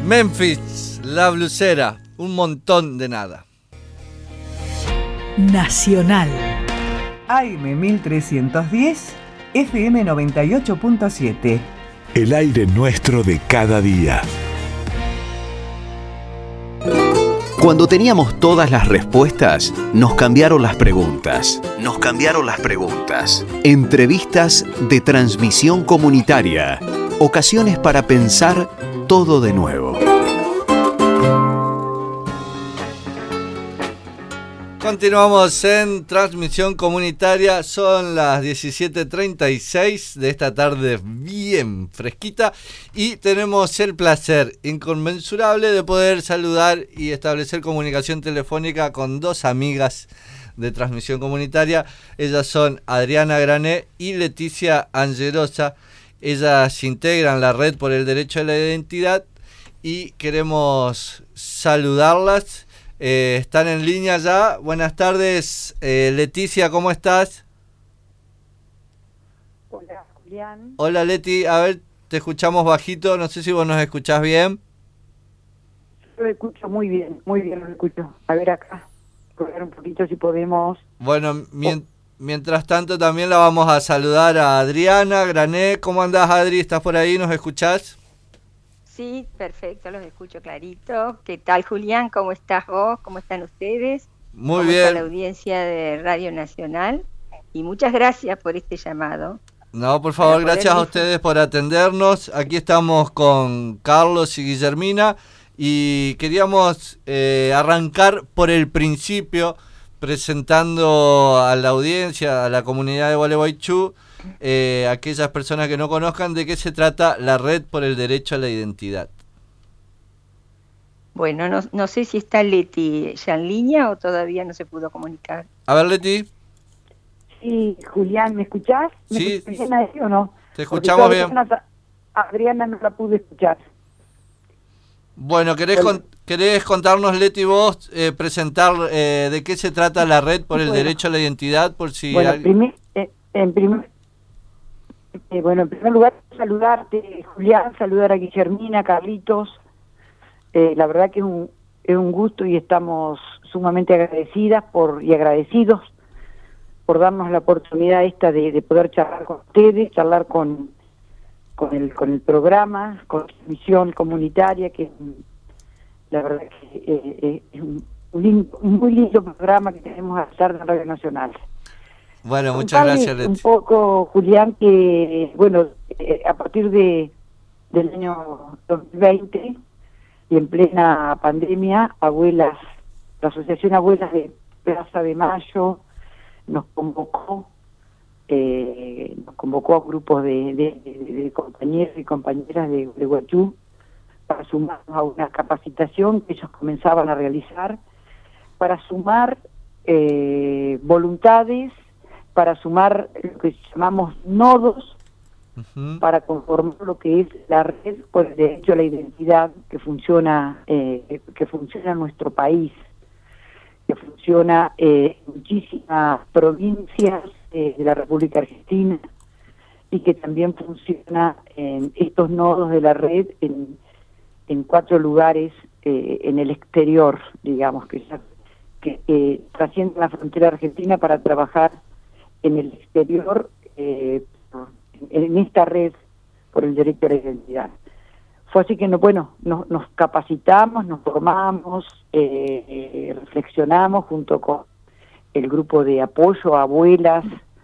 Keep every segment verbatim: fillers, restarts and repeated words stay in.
Memphis, La Blusera, un montón de nada. Nacional. A M mil trescientos diez, F M noventa y ocho punto siete. El aire nuestro de cada día. Cuando teníamos todas las respuestas, nos cambiaron las preguntas. Nos cambiaron las preguntas. Entrevistas de transmisión comunitaria. Ocasiones para pensar todo de nuevo. Continuamos en transmisión comunitaria, son las diecisiete treinta y seis de esta tarde bien fresquita y tenemos el placer inconmensurable de poder saludar y establecer comunicación telefónica con dos amigas de transmisión comunitaria. Ellas son Adriana Grané y Leticia Angerosa. Ellas integran la Red por el Derecho a la Identidad y queremos saludarlas. Eh, están en línea ya. Buenas tardes, eh, Leticia, ¿cómo estás? Hola, Julián. Hola, Leti, a ver, te escuchamos bajito, no sé si vos nos escuchás bien. Yo lo escucho muy bien, muy bien lo escucho. A ver acá, correr un poquito si podemos. Bueno, mien- mientras tanto también la vamos a saludar a Adriana Grané. ¿Cómo andás, Adri? ¿Estás por ahí? ¿Nos escuchás? Sí, perfecto, los escucho clarito. ¿Qué tal, Julián? ¿Cómo estás vos? ¿Cómo están ustedes? Muy ¿Cómo bien. está la audiencia de Radio Nacional? Y muchas gracias por este llamado. No, por favor, Para poder gracias a difun- ustedes por atendernos. Aquí estamos con Carlos y Guillermina y queríamos eh, arrancar por el principio presentando a la audiencia, a la comunidad de Gualeguaychú, eh, aquellas personas que no conozcan de qué se trata la Red por el Derecho a la Identidad. Bueno, no, no sé si está Leti ya en línea o todavía no se pudo comunicar. A ver, Leti, Sí, Julián, ¿me escuchás? ¿Me Sí. escuchás bien ahí o no? te Porque escuchamos todavía bien. no ta- Adriana no la pude escuchar. Bueno, ¿querés, Bueno. con- querés contarnos, Leti, vos, eh, presentar eh, de qué se trata la Red por el Bueno. Derecho a la Identidad? Por si Bueno, alguien- primer, eh, en primer eh, bueno, en primer lugar, saludarte, Julián, saludar a Guillermina, Carlitos. Eh, la verdad que es un, es un gusto y estamos sumamente agradecidas por y agradecidos por darnos la oportunidad esta de, de poder charlar con ustedes, charlar con con el con el programa, con la misión comunitaria, que la verdad que eh, eh, es un, un, lin- un muy lindo programa que tenemos a estar en Radio Nacional. Bueno, muchas Contarles gracias, un Leti. poco, Julián, que bueno, eh, a partir de del año dos mil veinte y en plena pandemia, abuelas, la Asociación Abuelas de Plaza de Mayo nos convocó, eh, nos convocó a grupos de, de, de- de compañeros y compañeras de Gualeguaychú para sumarnos a una capacitación que ellos comenzaban a realizar, para sumar eh, voluntades, para sumar lo que llamamos nodos, Ujú. para conformar lo que es la red por el derecho a la identidad que funciona eh, que funciona en nuestro país, que funciona eh, en muchísimas provincias eh, de la República Argentina y que también funciona en estos nodos de la red en, en cuatro lugares eh, en el exterior, digamos, que, ya- que eh, trascienden la frontera argentina para trabajar en el exterior eh, en esta red por el derecho a la identidad. Fue así que, no, bueno, nos, nos capacitamos, nos formamos, eh, eh, reflexionamos junto con el grupo de apoyo a abuelas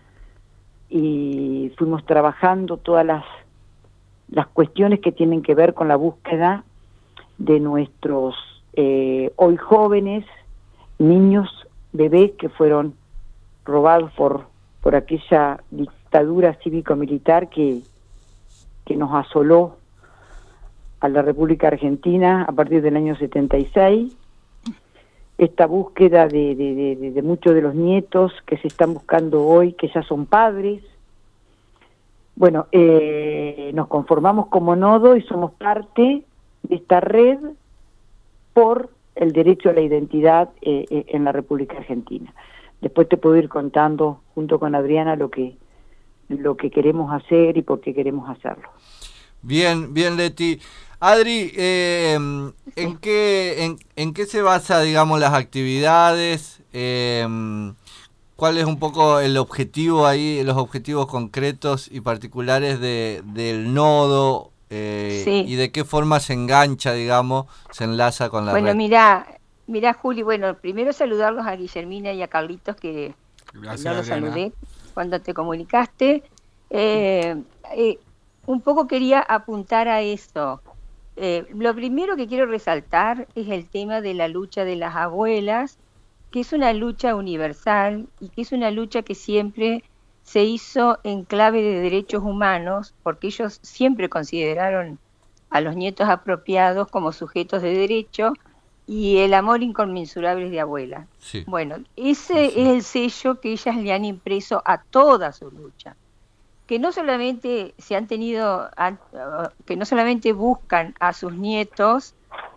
y fuimos trabajando todas las, las cuestiones que tienen que ver con la búsqueda de nuestros eh, hoy jóvenes, niños, bebés que fueron robados por, por aquella dictadura cívico-militar que, que nos asoló a la República Argentina a partir del año setenta y seis. Esta búsqueda de, de, de, de, de muchos de los nietos que se están buscando hoy, que ya son padres. Bueno, eh, nos conformamos como nodo y somos parte de esta red por el derecho a la identidad eh, eh, en la República Argentina. Después te puedo ir contando junto con Adriana lo que lo que queremos hacer y por qué queremos hacerlo. Bien, bien, Leti. Adri, eh, ¿en qué en, en qué se basa, digamos, las actividades? Eh, ¿Cuál es un poco el objetivo ahí, los objetivos concretos y particulares de, del nodo? Eh, Sí. ¿Y de qué forma se engancha, digamos, se enlaza con la Bueno, red? mira, mira Juli, bueno, primero saludarlos a Guillermina y a Carlitos, que Gracias, no los Adriana. saludé cuando te comunicaste. Eh, eh, un poco quería apuntar a eso. Eh, lo primero que quiero resaltar es el tema de la lucha de las abuelas, que es una lucha universal y que es una lucha que siempre se hizo en clave de derechos humanos, porque ellos siempre consideraron a los nietos apropiados como sujetos de derecho y el amor inconmensurable de abuela. Sí. Bueno, ese Sí, sí. es el sello que ellas le han impreso a toda su lucha, que no solamente se han tenido, han- que no solamente buscan a sus nietos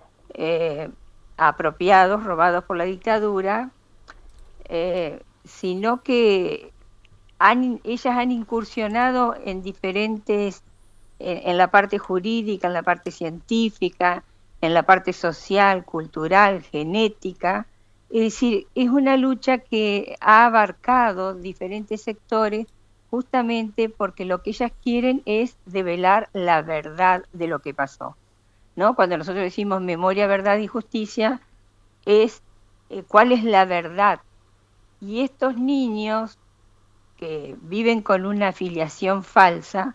eh, apropiados, robados por la dictadura, eh, sino que han, ellas han incursionado en diferentes, en, en la parte jurídica, en la parte científica, en la parte social, cultural, genética. Es decir, es una lucha que ha abarcado diferentes sectores justamente porque lo que ellas quieren es develar la verdad de lo que pasó, ¿no? Cuando nosotros decimos memoria, verdad y justicia, es eh, cuál es la verdad. Y estos niños que viven con una afiliación falsa,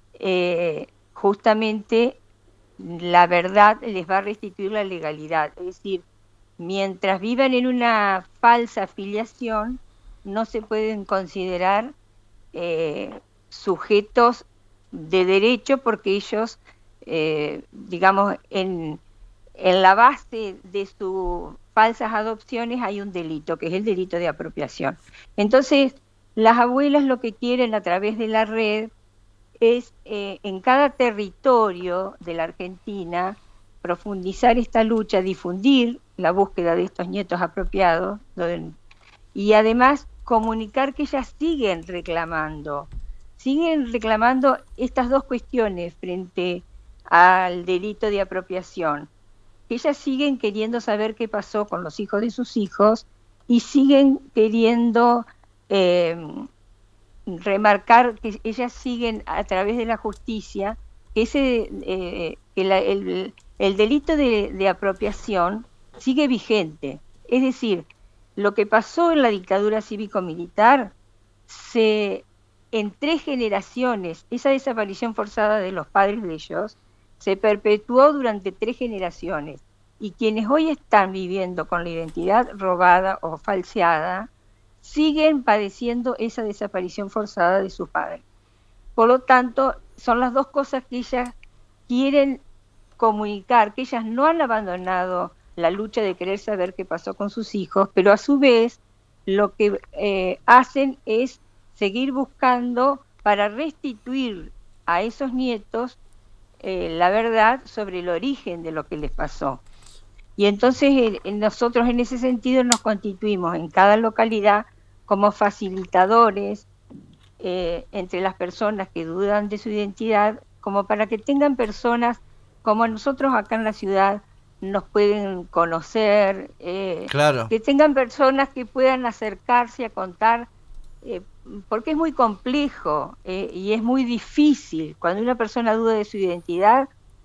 eh, justamente la verdad les va a restituir la legalidad. Es decir, mientras vivan en una falsa afiliación, no se pueden considerar eh, sujetos de derecho porque ellos, eh, digamos, en, en la base de sus falsas adopciones hay un delito, que es el delito de apropiación. Entonces, las abuelas lo que quieren a través de la red es eh, en cada territorio de la Argentina profundizar esta lucha, difundir la búsqueda de estos nietos apropiados y además comunicar que ellas siguen reclamando, siguen reclamando estas dos cuestiones frente al delito de apropiación, que ellas siguen queriendo saber qué pasó con los hijos de sus hijos y siguen queriendo eh, remarcar que ellas siguen a través de la justicia que ese eh, que la, el, el delito de, de apropiación sigue vigente. Es decir, lo que pasó en la dictadura cívico-militar, se, en tres generaciones, esa desaparición forzada de los padres de ellos, se perpetuó durante tres generaciones. Y quienes hoy están viviendo con la identidad robada o falseada, siguen padeciendo esa desaparición forzada de sus padres. Por lo tanto, son las dos cosas que ellas quieren comunicar, que ellas no han abandonado la lucha de querer saber qué pasó con sus hijos, pero a su vez lo que eh, hacen es seguir buscando para restituir a esos nietos eh, la verdad sobre el origen de lo que les pasó. Y entonces eh, nosotros en ese sentido nos constituimos en cada localidad como facilitadores eh, entre las personas que dudan de su identidad, como para que tengan personas como nosotros acá en la ciudad nos pueden conocer, eh, Claro. que tengan personas que puedan acercarse a contar, eh, porque es muy complejo eh, y es muy difícil. Cuando una persona duda de su identidad,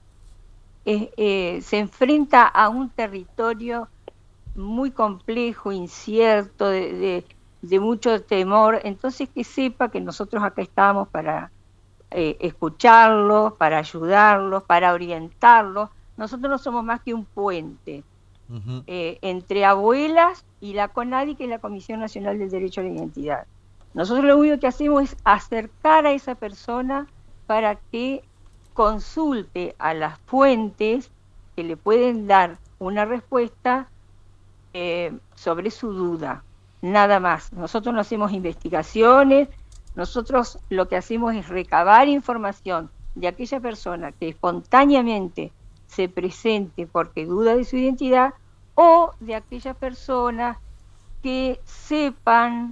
eh, eh, se enfrenta a un territorio muy complejo, incierto, de, de, de mucho temor. Entonces que sepa que nosotros acá estamos para eh, escucharlos, para ayudarlos, para orientarlos. Nosotros no somos más que un puente uh-huh. eh, entre abuelas y la CONADI, que es la Comisión Nacional del Derecho a la Identidad. Nosotros lo único que hacemos es acercar a esa persona para que consulte a las fuentes que le pueden dar una respuesta eh, sobre su duda, nada más. Nosotros no hacemos investigaciones, nosotros lo que hacemos es recabar información de aquella persona que espontáneamente se presente porque duda de su identidad, o de aquellas personas que sepan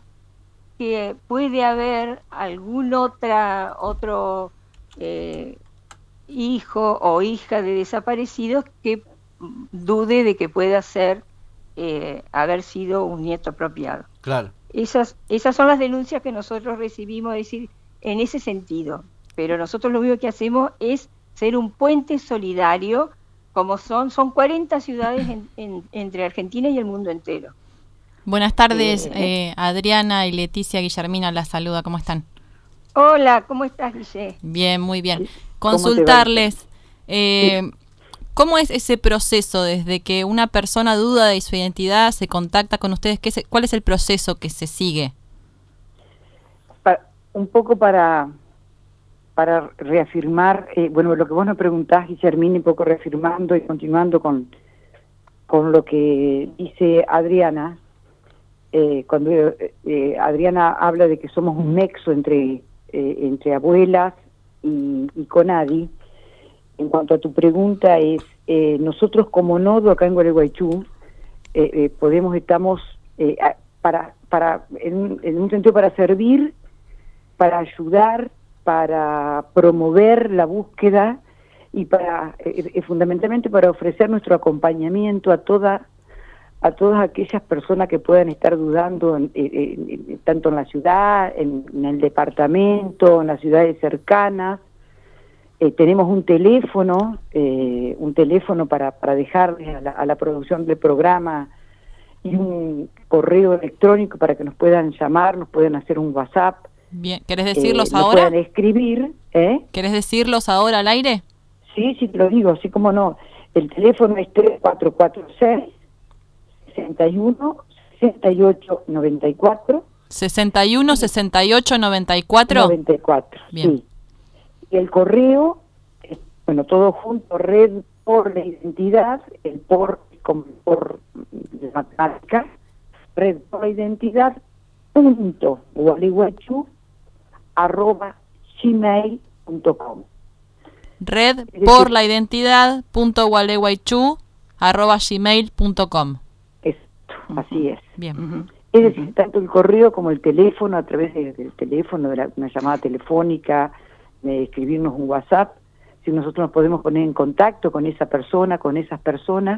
que puede haber algún otra, otro eh, hijo o hija de desaparecidos que dude de que pueda ser eh, haber sido un nieto apropiado. Claro. Esas, esas son las denuncias que nosotros recibimos, es decir, en ese sentido. Pero nosotros lo único que hacemos es ser un puente solidario, como son, son cuarenta ciudades en, en, entre Argentina y el mundo entero. Buenas tardes, Eh, eh, Adriana y Leticia Guillermina la saluda, ¿cómo están? Hola, ¿cómo estás, Guille? Bien, muy bien. ¿Cómo te va? Consultarles, eh, ¿cómo es ese proceso desde que una persona duda de su identidad, se contacta con ustedes? ¿Qué se, ¿Cuál es el proceso que se sigue? Pa- un poco para para reafirmar, eh, bueno, lo que vos nos preguntás, Guillermina, un poco reafirmando y continuando con, con lo que dice Adriana, eh, cuando eh, Adriana habla de que somos un nexo entre, eh, entre abuelas y, y CONADI. En cuanto a tu pregunta, es eh, nosotros como nodo acá en Gualeguaychú, eh, eh, podemos, estamos eh, a- para, para en, en un sentido para servir, para ayudar, para promover la búsqueda y para eh, eh, fundamentalmente para ofrecer nuestro acompañamiento a toda a todas aquellas personas que puedan estar dudando en, en, en, tanto en la ciudad, en, en el departamento, en las ciudades cercanas. Eh, tenemos un teléfono, eh, un teléfono para, para dejarle a la, a la producción del programa y un correo electrónico para que nos puedan llamar, nos puedan hacer un WhatsApp. Bien, ¿querés decirlos eh, nos ahora? puedan escribir, ¿eh? ¿Querés decirlos ahora al aire? Sí, sí, te lo digo, así como no. El teléfono es tres cuatro cuatro seis, seis uno, seis ocho nueve cuatro. sesenta y uno, sesenta y ocho, noventa y cuatro. noventa y cuatro, Bien. sí. Y el correo, es, bueno, todo junto, red por la identidad, el por, como por de matemática, red por la identidad, punto, gualeguaychú, arroba gmail punto com. Red por la identidad punto gualeguaychú arroba gmail punto com. Exacto, así es. Bien. Ujú. Es decir, tanto el correo como el teléfono, a través de- del teléfono, de la- una llamada telefónica, de escribirnos un WhatsApp, si nosotros nos podemos poner en contacto con esa persona, con esas personas,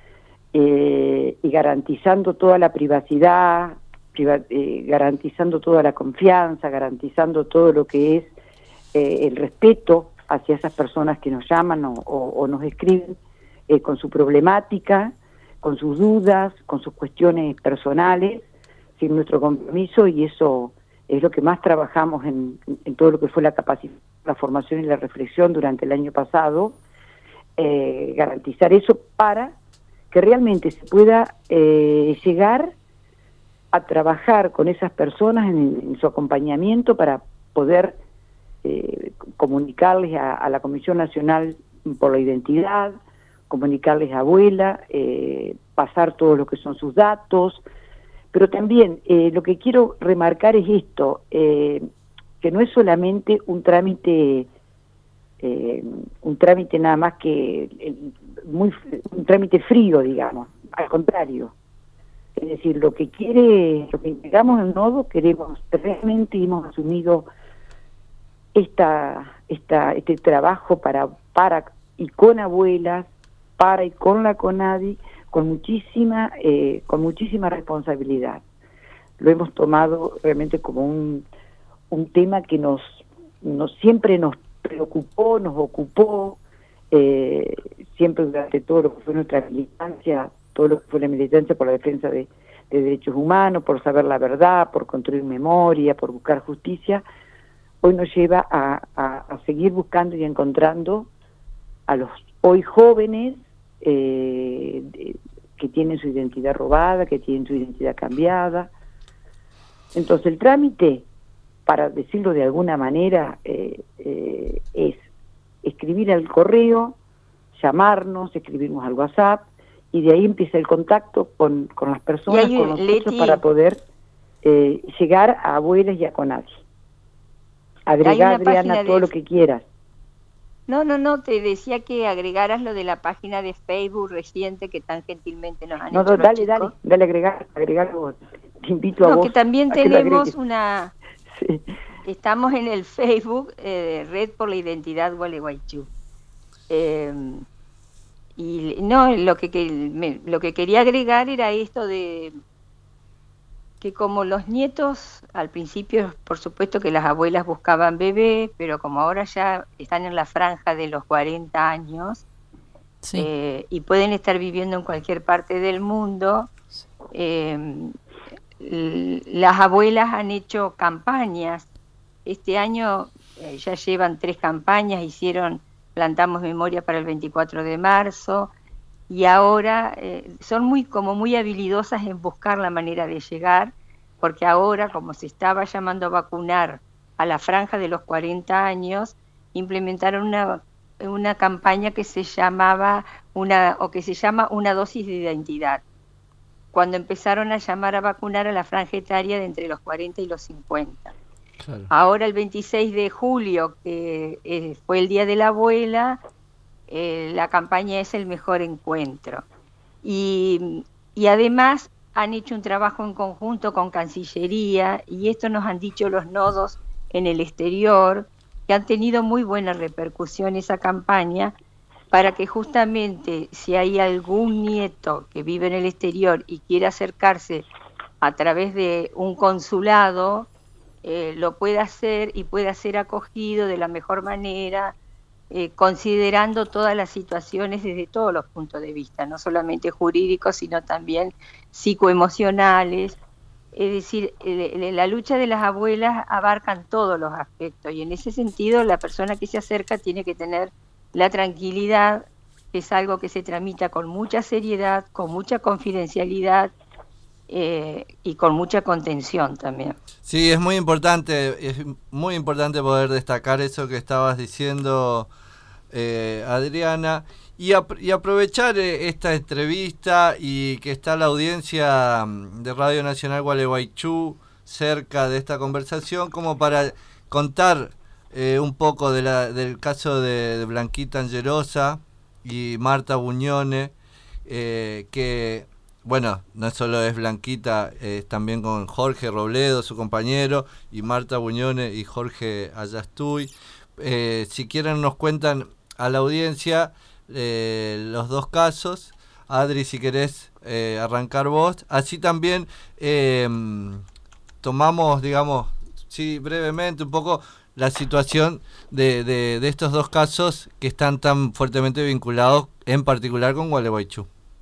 eh, y garantizando toda la privacidad, priva- eh, garantizando toda la confianza, garantizando todo lo que es eh, el respeto hacia esas personas que nos llaman o, o- o nos escriben eh, con su problemática, con sus dudas, con sus cuestiones personales, sin nuestro compromiso, y eso es lo que más trabajamos en, en todo lo que fue la capacitación, la formación y la reflexión durante el año pasado, eh, garantizar eso para que realmente se pueda eh, llegar a trabajar con esas personas en, en su acompañamiento para poder eh, comunicarles a, a la Comisión Nacional por la Identidad, comunicarles a abuela, eh, pasar todo lo que son sus datos, pero también eh, lo que quiero remarcar es esto, eh, que no es solamente un trámite, eh, un trámite nada más que eh, muy un trámite frío, digamos, al contrario. Es decir, lo que quiere, lo que integramos en Nodo, queremos, realmente hemos asumido esta, esta, este trabajo para, para y con abuelas, para y con la CONADI, con muchísima, eh, con muchísima responsabilidad. Lo hemos tomado realmente como un, un tema que nos, nos siempre nos preocupó, nos ocupó, eh, siempre durante todo lo que fue nuestra militancia, todo lo que fue la militancia por la defensa de, de derechos humanos, por saber la verdad, por construir memoria, por buscar justicia. Hoy nos lleva a, a, a seguir buscando y encontrando a los hoy jóvenes eh, de, que tienen su identidad robada, que tienen su identidad cambiada. Entonces el trámite, para decirlo de alguna manera, eh, eh, es escribir al correo, llamarnos, escribirnos al WhatsApp, y de ahí empieza el contacto con, con las personas, hay, con nosotros, Leti, para poder eh, llegar a abuelas y a CONADI. Agregar, Adriana, todo de... lo que quieras. No, no, no, te decía que agregaras lo de la página de Facebook reciente que tan gentilmente nos han No, hecho no, los dale, chicos. dale, dale, agregar, agregar vos. Te invito a No, vos. que también a que lo tenemos agregues. una... Sí. Estamos en el Facebook, eh, Red por la Identidad Gualeguaychú. Eh, y no, lo que, que me, lo que quería agregar era esto de que como los nietos, al principio por supuesto que las abuelas buscaban bebé, pero como ahora ya están en la franja de los cuarenta años, sí. eh, y pueden estar viviendo en cualquier parte del mundo, eh, las abuelas han hecho campañas. Este año eh, ya llevan tres campañas, hicieron Plantamos Memoria para el veinticuatro de marzo, y ahora eh, son muy como muy habilidosas en buscar la manera de llegar, porque ahora, como se estaba llamando a vacunar a la franja de los cuarenta años, implementaron una, una campaña que se llamaba una o que se llama una dosis de identidad, cuando empezaron a llamar a vacunar a la franja etaria de entre los cuarenta y los cincuenta. Claro. Ahora el veintiséis de julio, que eh, fue el Día de la Abuela, eh, la campaña es el mejor encuentro. Y, y además han hecho un trabajo en conjunto con Cancillería, y esto nos han dicho los nodos en el exterior, que han tenido muy buena repercusión esa campaña, para que justamente si hay algún nieto que vive en el exterior y quiere acercarse a través de un consulado, eh, lo pueda hacer y pueda ser acogido de la mejor manera, eh, considerando todas las situaciones desde todos los puntos de vista, no solamente jurídicos, sino también psicoemocionales. Es decir, eh, la lucha de las abuelas abarcan todos los aspectos, y en ese sentido la persona que se acerca tiene que tener la tranquilidad, que es algo que se tramita con mucha seriedad, con mucha confidencialidad, eh, y con mucha contención también. Sí, es muy importante, es muy importante poder destacar eso que estabas diciendo, eh, Adriana, y, ap- y aprovechar eh, esta entrevista y que está la audiencia de Radio Nacional Gualeguaychú cerca de esta conversación, como para contar eh, un poco de la, del caso de, de Blanquita Angelosa y Marta Buñone, eh, que, bueno, no solo es Blanquita, es también con Jorge Robledo, su compañero, y Marta Buñone y Jorge Ayastuy. Eh, si quieren nos cuentan a la audiencia eh, los dos casos. Adri, si querés eh, arrancar vos. Así también eh, tomamos, digamos, sí, brevemente un poco la situación de, de, de estos dos casos que están tan fuertemente vinculados, en particular con Gualeguaychú.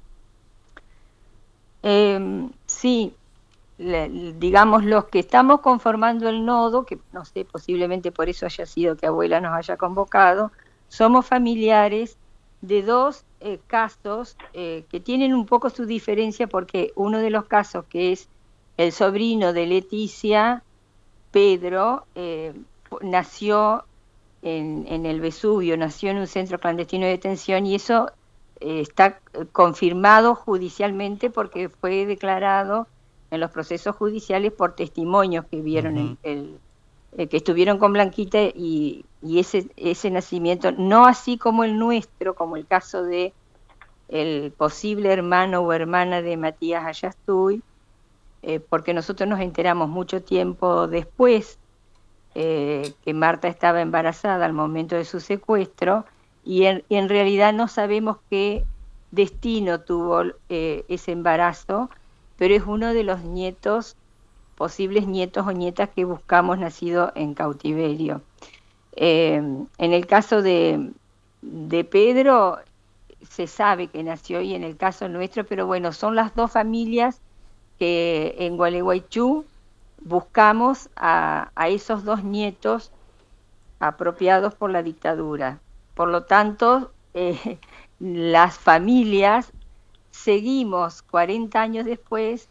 Eh, sí, le, digamos, los que estamos conformando el nodo, que no sé, posiblemente por eso haya sido que abuela nos haya convocado, somos familiares de dos eh, casos eh, que tienen un poco su diferencia, porque uno de los casos, que es el sobrino de Leticia, Pedro, eh, nació en, en el Vesubio, nació en un centro clandestino de detención, y eso eh, está confirmado judicialmente porque fue declarado en los procesos judiciales por testimonios que vieron uh-huh. el, el, el que estuvieron con Blanquita, y, y ese, ese nacimiento, no así como el nuestro, como el caso de el posible hermano o hermana de Matías Ayastuy, eh, porque nosotros nos enteramos mucho tiempo después eh, que Marta estaba embarazada al momento de su secuestro, y en, y en realidad no sabemos qué destino tuvo eh, ese embarazo, pero es uno de los nietos, posibles nietos o nietas que buscamos nacido en cautiverio. Eh, en el caso de, de Pedro, se sabe que nació, y en el caso nuestro, pero bueno, son las dos familias que en Gualeguaychú buscamos a, a esos dos nietos apropiados por la dictadura. Por lo tanto, eh, las familias seguimos cuarenta años después,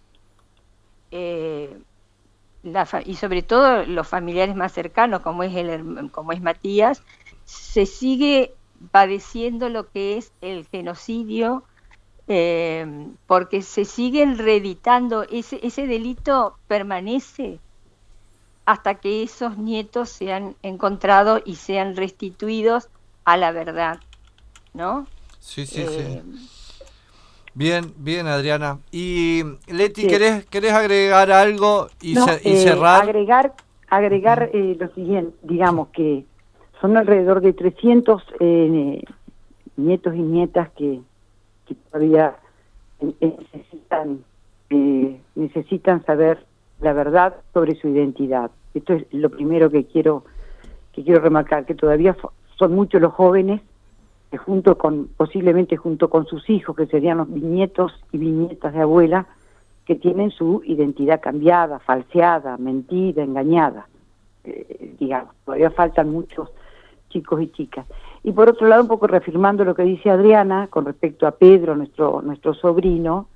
eh, la fa- y sobre todo los familiares más cercanos, como es, el, como es Matías, se sigue padeciendo lo que es el genocidio, eh, porque se siguen reeditando, ese, ese delito permanece hasta que esos nietos sean encontrados y sean restituidos a la verdad, ¿no? Sí, sí, eh, sí. Bien, bien, Adriana. Y Leti, sí. ¿querés, ¿querés agregar algo y, no, ce- y eh, cerrar? Agregar, agregar eh, lo siguiente, digamos que son alrededor de trescientos eh, nietos y nietas que, que todavía necesitan, eh, necesitan saber la verdad sobre su identidad. Esto es lo primero que quiero, que quiero remarcar, que todavía son muchos los jóvenes que junto con, posiblemente junto con sus hijos, que serían los bisnietos y bisnietas de abuela, que tienen su identidad cambiada, falseada, mentida, engañada. Eh, digamos, todavía faltan muchos chicos y chicas. Y por otro lado, un poco reafirmando lo que dice Adriana con respecto a Pedro, nuestro nuestro sobrino,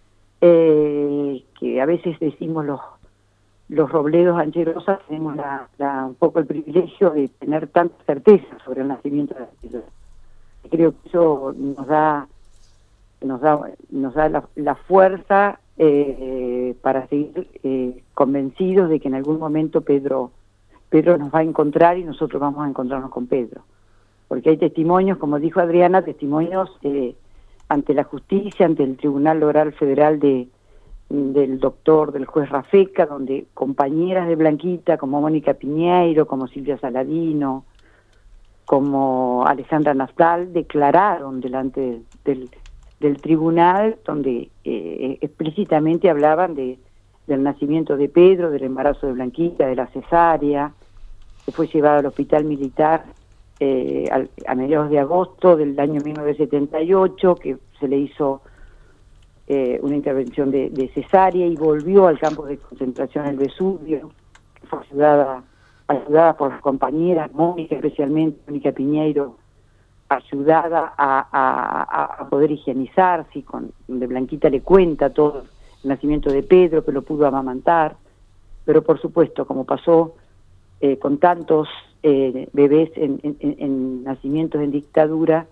eh, que a veces decimos los los Robledos Ancherosas, tenemos la, la, un poco el privilegio de tener tanta certeza sobre el nacimiento de Pedro. Creo que eso nos da nos da nos da la, la fuerza eh, para seguir eh, convencidos de que en algún momento Pedro Pedro nos va a encontrar y nosotros vamos a encontrarnos con Pedro. Porque hay testimonios, como dijo Adriana, testimonios eh, ante la justicia, ante el Tribunal Oral Federal de del doctor, del juez Rafeca, donde compañeras de Blanquita, como Mónica Piñeiro, como Silvia Saladino, como Alejandra Nastal, declararon delante del, del tribunal, donde eh, explícitamente hablaban de del nacimiento de Pedro, del embarazo de Blanquita, de la cesárea, que fue llevado al hospital militar eh, al, a mediados de agosto del año mil novecientos setenta y ocho, que se le hizo eh, una intervención de, de cesárea y volvió al campo de concentración el Vesubio, que fue ayudada, ayudada por las compañeras, Mónica especialmente, Mónica Piñeiro, ayudada a, a, a poder higienizarse, y con, donde Blanquita le cuenta todo el nacimiento de Pedro, que lo pudo amamantar, pero por supuesto, como pasó eh, con tantos eh, bebés en, en, en nacimientos en dictadura,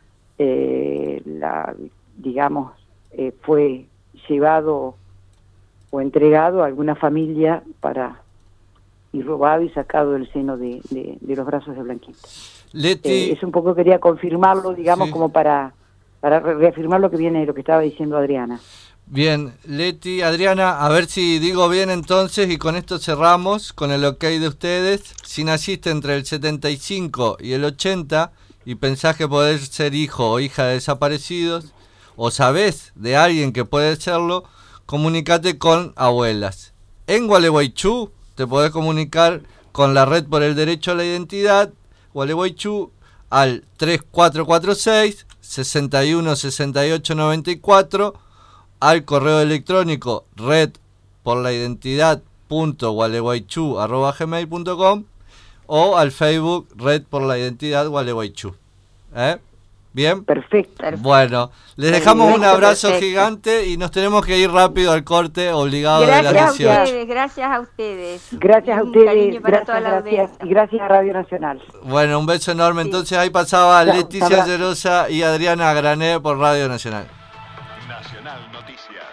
eh, la, digamos, eh, fue llevado o entregado a alguna familia para y robado y sacado del seno de, de, de los brazos de Blanquita. Leti... Eh, es un poco, quería confirmarlo, digamos, sí, como para, para reafirmar lo que viene, lo que estaba diciendo Adriana. Bien, Leti, Adriana, a ver si digo bien entonces, y con esto cerramos, con el ok de ustedes. Si naciste entre el setenta y cinco y el ochenta y pensás que podés ser hijo o hija de desaparecidos, o sabés de alguien que puede serlo, comunícate con Abuelas. En Gualeguaychú te podés comunicar con la Red por el Derecho a la Identidad, Gualeguaychú, al tres cuatro cuatro seis, seis uno seis ocho nueve cuatro, al correo electrónico red por la identidad punto gualeguaychú arroba gmail punto com o al Facebook Red por la Identidad Gualeguaychú. ¿Eh? ¿Bien? Perfecto. Bueno, les dejamos perfecto, un abrazo perfecto. gigante y nos tenemos que ir rápido al corte obligado Gracias de las dieciocho. a ustedes, gracias a ustedes. Gracias a Un ustedes, cariño para gracias, toda la gracias, audiencia. y gracias a Radio Nacional. Bueno, un beso enorme. Sí. Entonces ahí pasaba Chao, Leticia abrazo. Llerosa y Adriana Grané por Radio Nacional. Nacional Noticias.